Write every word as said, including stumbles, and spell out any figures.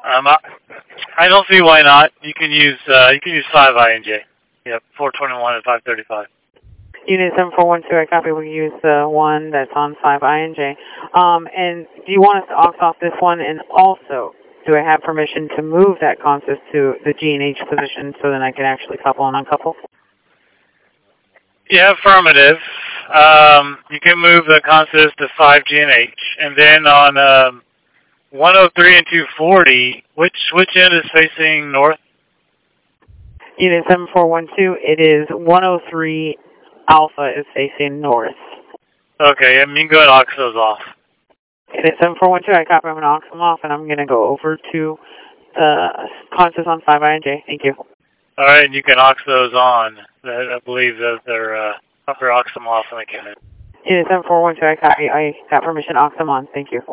Um, I, I don't see why not. You can use uh, you can use five I N J. Yep, four twenty-one and five thirty-five. Unit seven four one two, I copy. We use the one that's on five I N J. Um, and do you want us to opt off this one? And also, do I have permission to move that consist to the G and H position so then I can actually couple and uncouple? Yeah, affirmative. Um, you can move the consist to five G and H. And then on um, one oh three and two forty, which, which end is facing north? Unit seven four one two, it is one oh three Alpha is facing north. Okay, I mean, go ahead and ox those off. Unit seven four one two, I copy. I'm going to ox them off, and I'm going to go over to the consist on five I N J. Thank you. All right, and you can ox those on. I believe that they're uh, upper ox them off when they come in. Unit seven four one two, I copy. I got permission to ox them on. Thank you.